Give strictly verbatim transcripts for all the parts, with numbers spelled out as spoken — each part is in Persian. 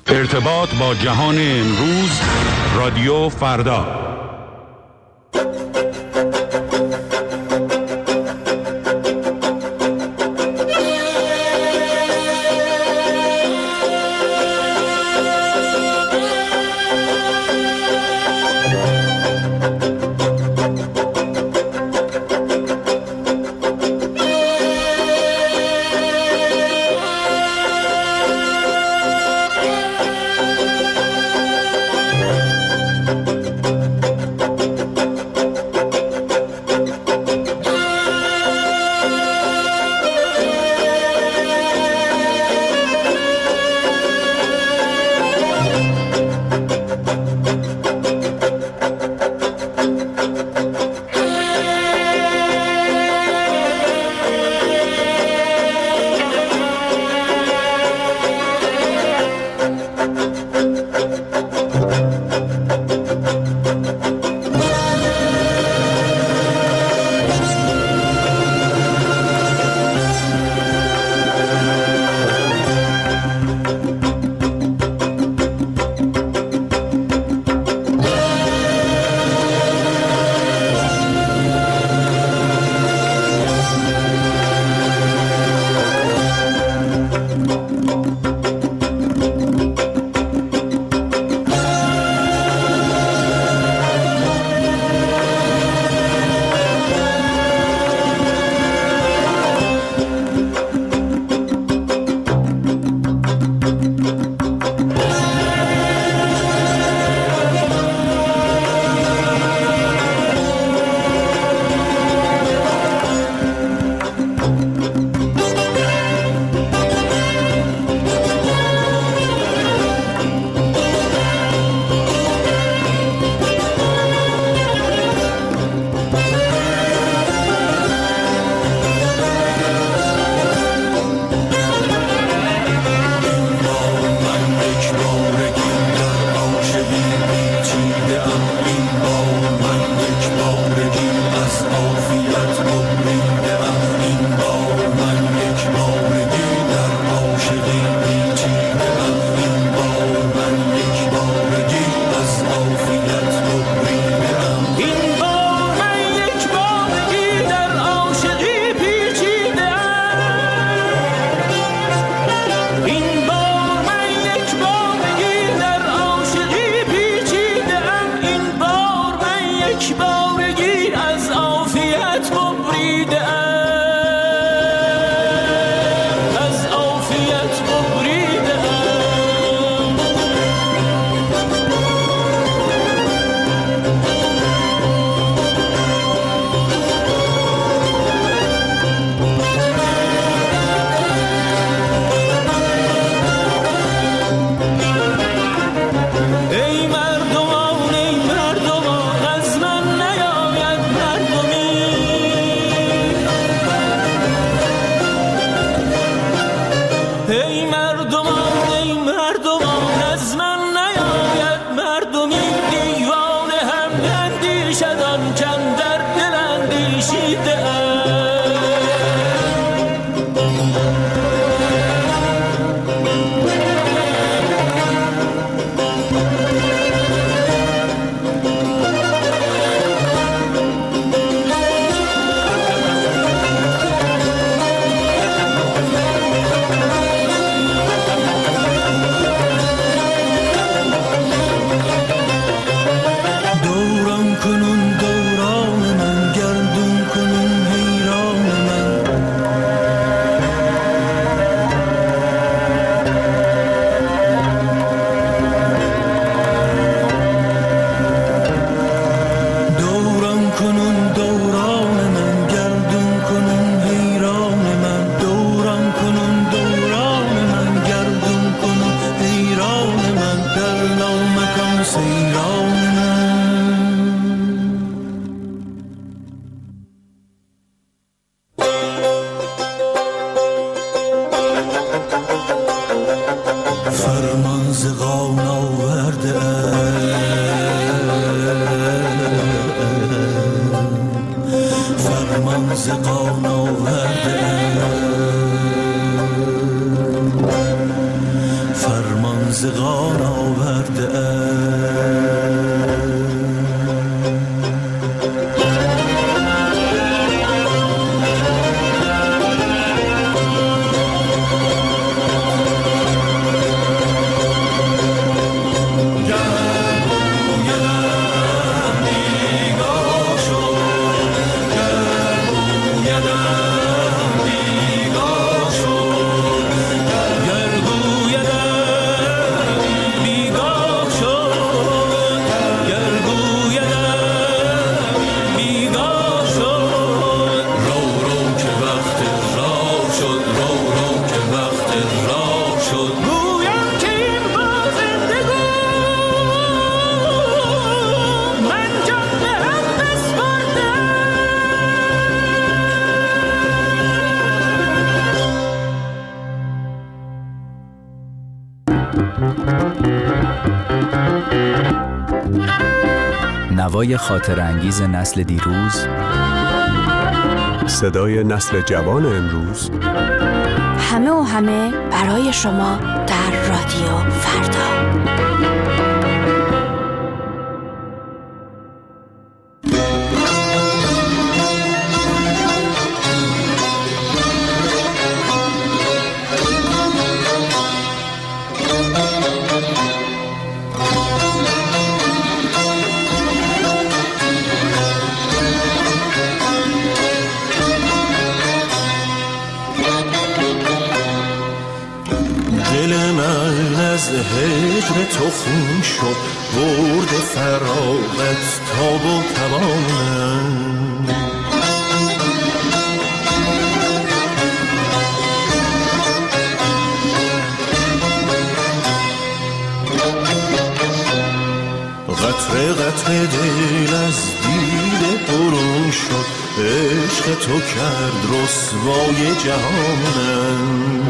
ارتباط با جهان امروز، رادیو فردا. ز غار آورده نوای خاطر انگیز نسل دیروز، صدای نسل جوان امروز، همه و همه برای شما در رادیو فردا. هجر تو خون شد برد فراغت تاب و توانم قطره قطره دل از دیده برون شد عشق تو کرد رسوای جهانم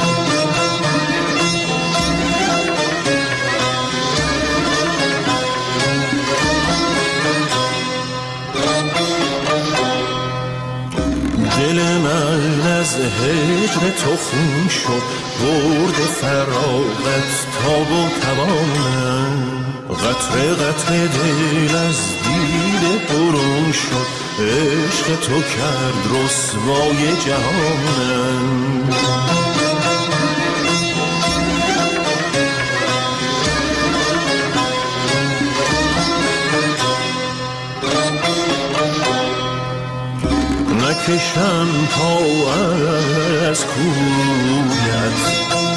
دل من از هجر تو خون شد برد فراغت تاب و توانم قطره قطره دل از دیده برون شد عشق تو کرد رسوای جهانم نکشم پا از کویت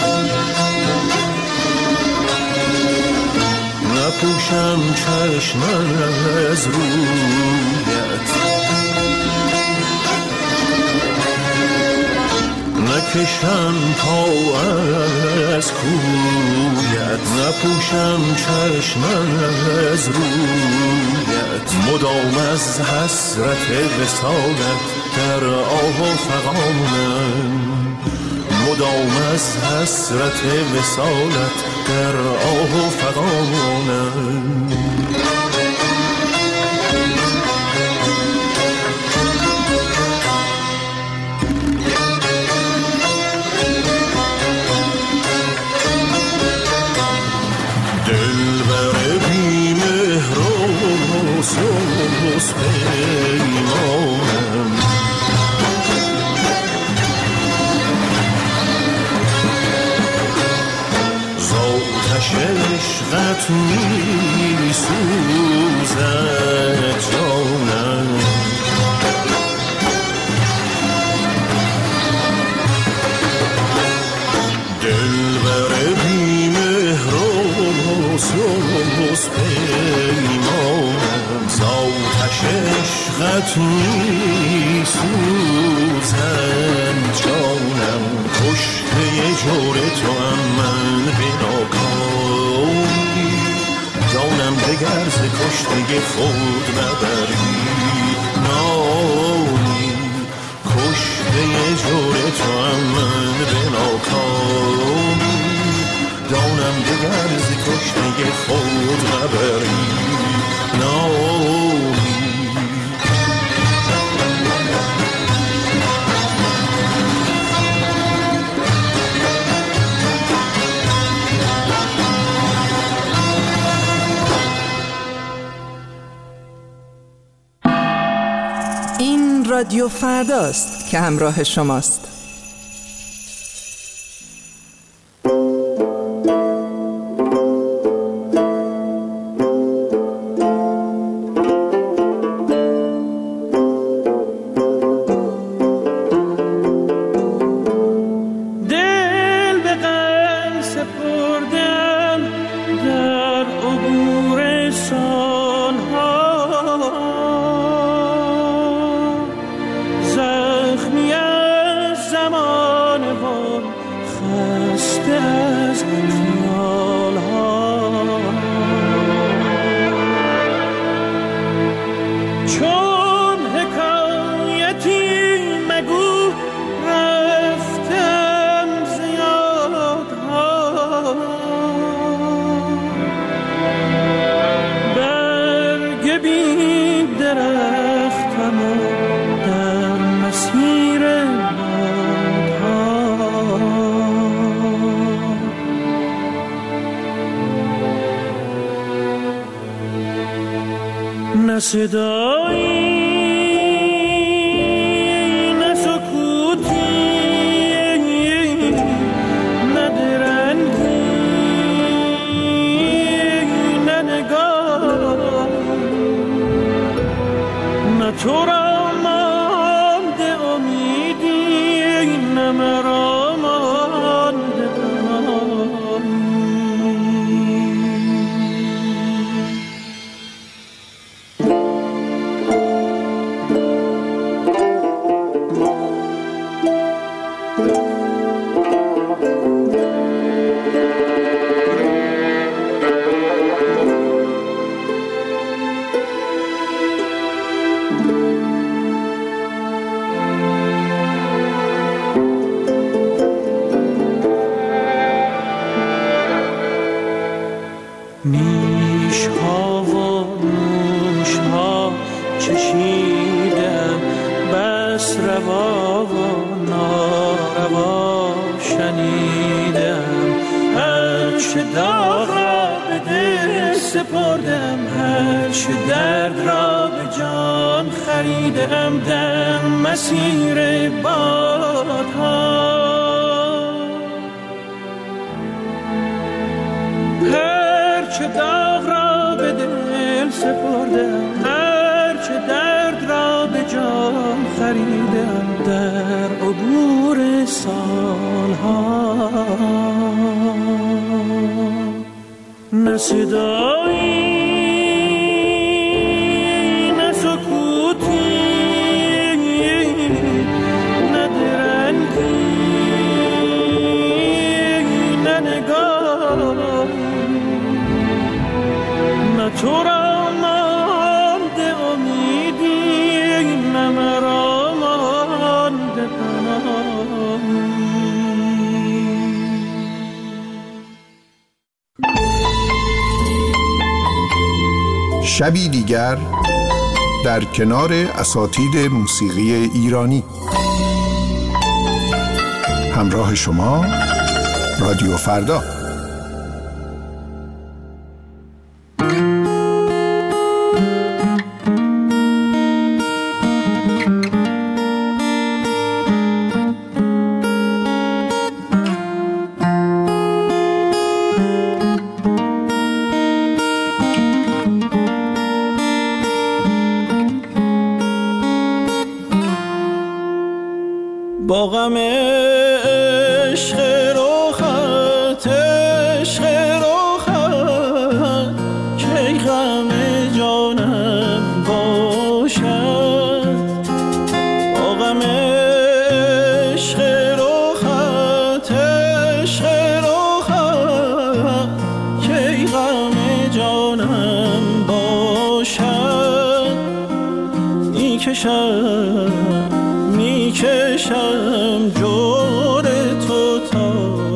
نپوشم چشم از رویت نکشم پا از کویت نپوشم چشم از رویت مدام از حسرت وصالت در آه و فغانم مدام از حسرت وصالت در آه و فغانم سوز پیمانم زاتش عشقت می سوزد جانم دلبر بی مهر و سوز پیمانم زاتش عشقت می سوزن جانم کشته جور تو هم من بناکامی جانم دگر ز کشته خود نبری نامی کشته جور تو هم من بناکامی جانم دگر ز کشته خود نبری نامی رادیو فرداست که همراه شماست. نه صدایی نه سکوتی نه درنگی نه نگاه نه تو را مانده امیدی نه مرا مانده نیش ها و نوش ها چشیدم بس روا و ناروا شنیدم هرچه داغ را به دل سپردم هرچه درد را به جان خریدم در مسیر بادها هرچه داغ را به دل سپردم هرچه درد را به جان خریدم در عبور سالها نه صدایی نه سکوتی نه درنگی نه نگاه نه تو را مانده امیدی نه مرا مانده پناهی شبی دیگر در کنار اساتید موسیقی ایرانی. همراه شما رادیو فردا. با غم عشق رخت عشق رخت که غم جانم باشد با غم عشق رخت عشق رخت که غم جانم باشد میکشم میکشم جور تو تا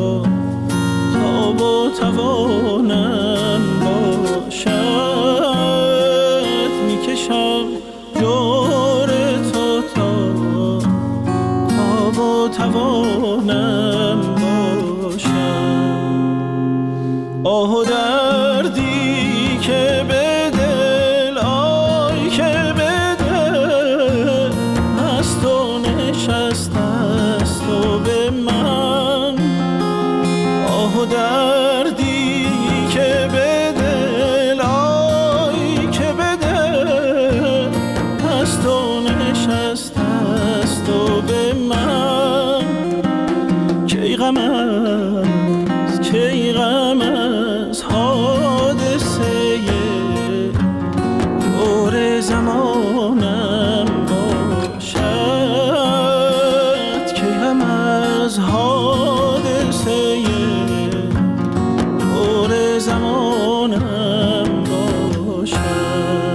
تا با توانم باشد میکشم جور تو تا تا با توانم باشد آه و دردی که به دل آی که به دل و دردی که به دل آی که به دل از تو نشسته است و به من کی غم است کی غم است حادثه دور زمانم باشد کی غم از حادثه دور زمانم باشد.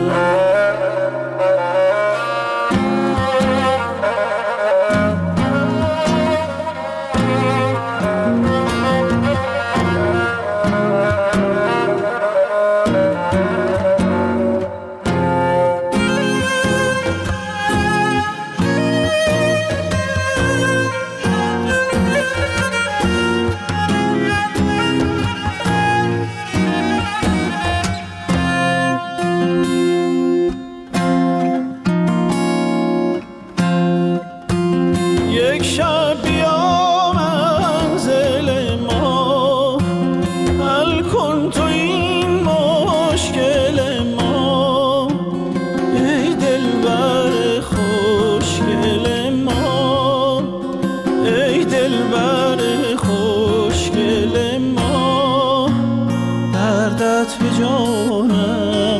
یک شب بیا منزل ما، حل کن تو این مشکل ما، ای دلبر خوشگل ما، ای دلبر خوشگل ما، دردت به جانم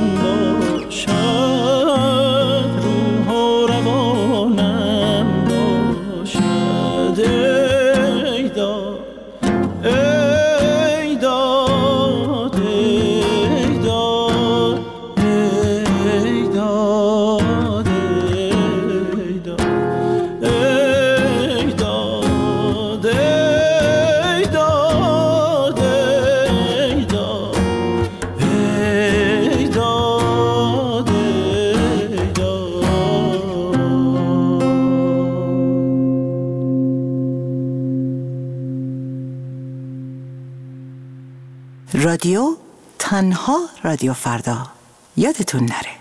باشد، روح و روانم باشد. ای داد ای داد ای داد ای داد ای داد ای داد ای داد ای داد ای داد ای داد. رادیو تنها رادیو فردا، یادتون نره.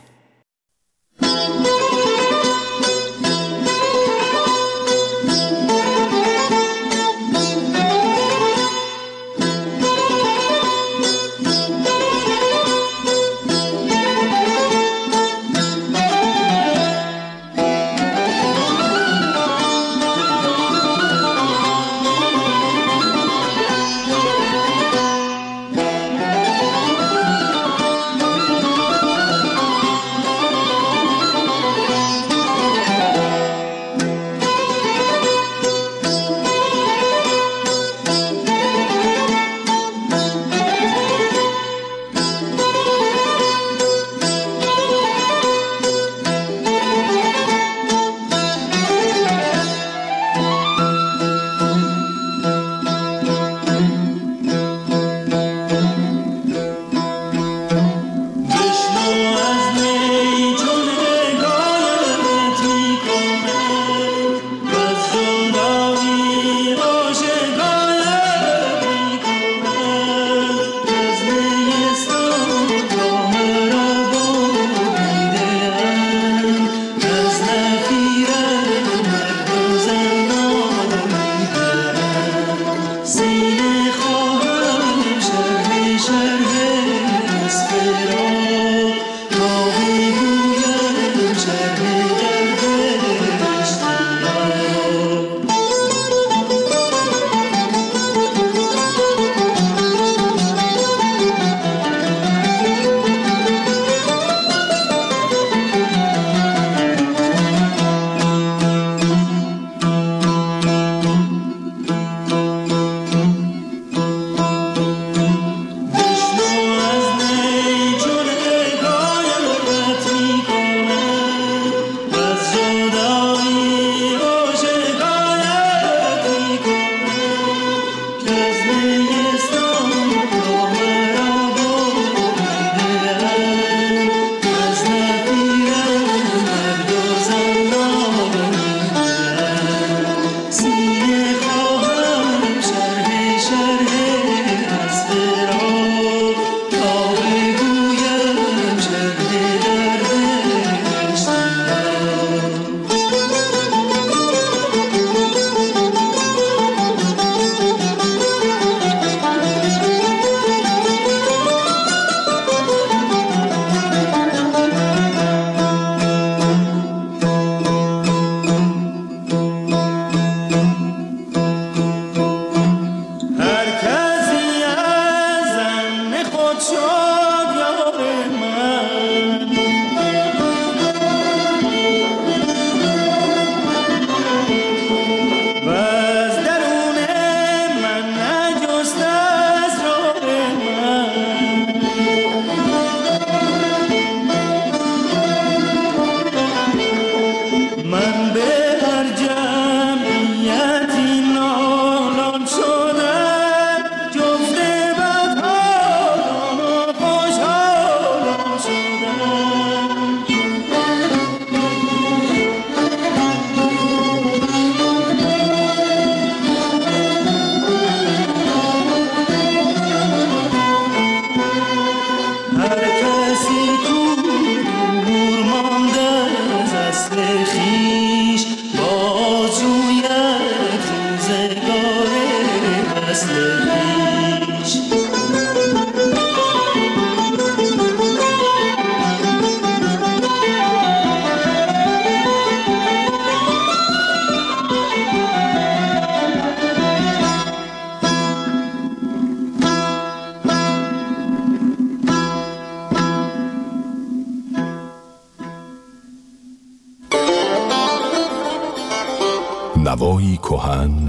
نوایی کهن،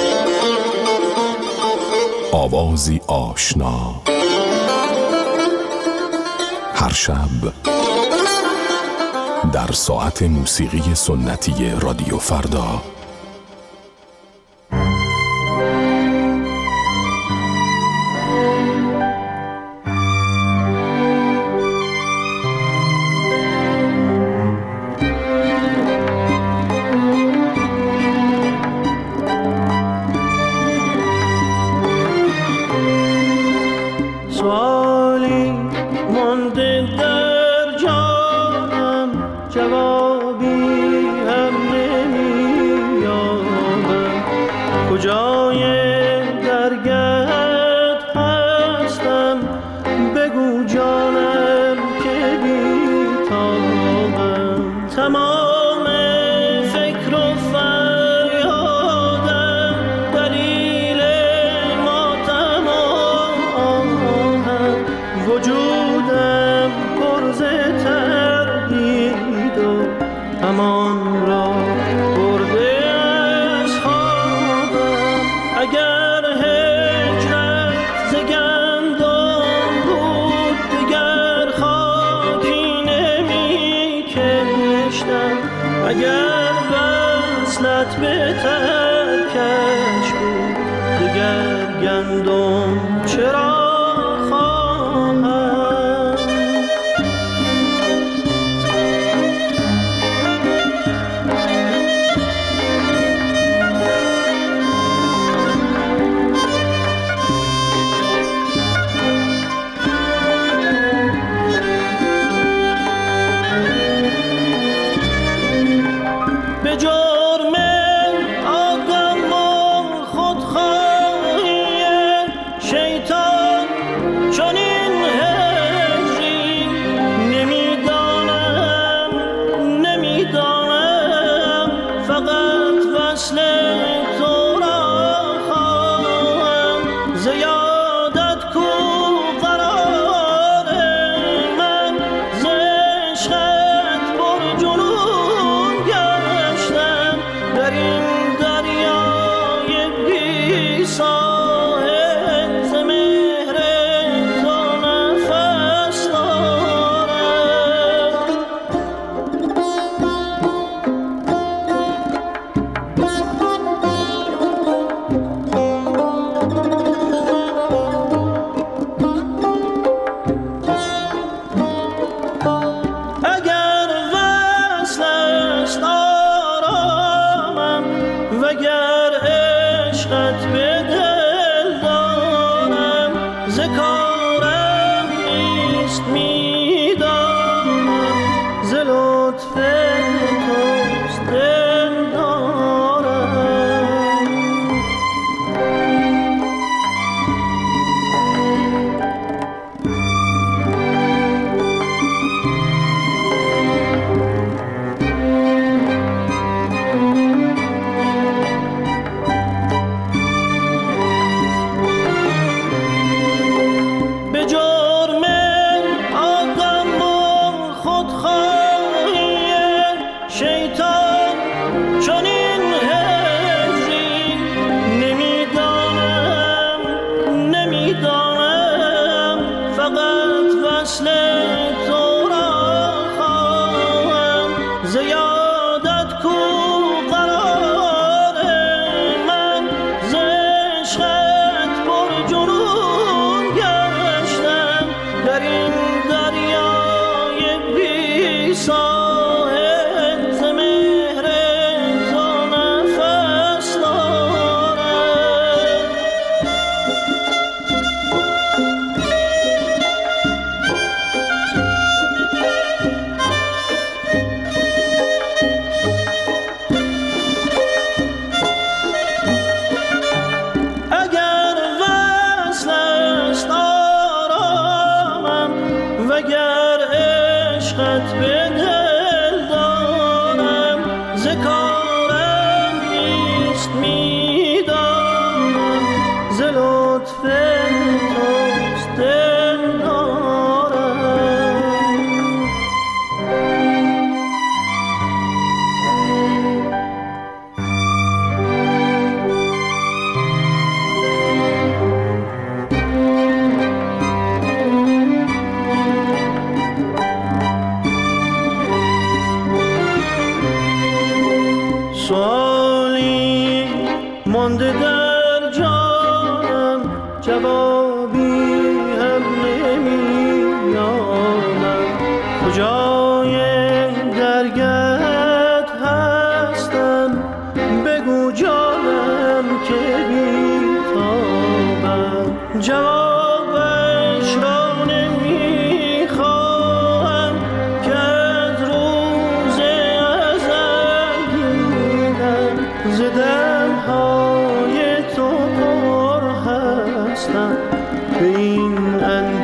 آوازی آشنا، هر شب در ساعت موسیقی سنتی رادیو فردا. اگر وصلت به ترکش بود دگر گندم چرا خواهم. به جرم آدم و خودخواهی شیطان چنین هجری نمیدانم نمیدانم فقط وصل تو را خواهم. زیادت کو قرار من ز عشقت پر جنون گشتم در این دریای بی ساحل ز مهر تو نفس دارم. اگر وصل است آرامم وگر عشقت به دل دارم ز کارم نیست میدانم ز لطف توست دل دارم. به جرم فقط وصل تو را خواهم ز یادت کو قرار من ز عشقت پر جنون گشتم در این دریای بی ساحل ز مهر تو نفس دارم. اگر وصل است آرامم وگر عشقت به دل دارم ز کارم نیست میدانم ز لطف توست دل دارم. سوالی مانده در جانم جوابی هم نمی‌یابم کجای درگت هستم بگو جانم که بی‌تابم جوابش را نمی‌خواهم که از روز ازل دیدم ز دم‌های تو پر هستم به این اندازه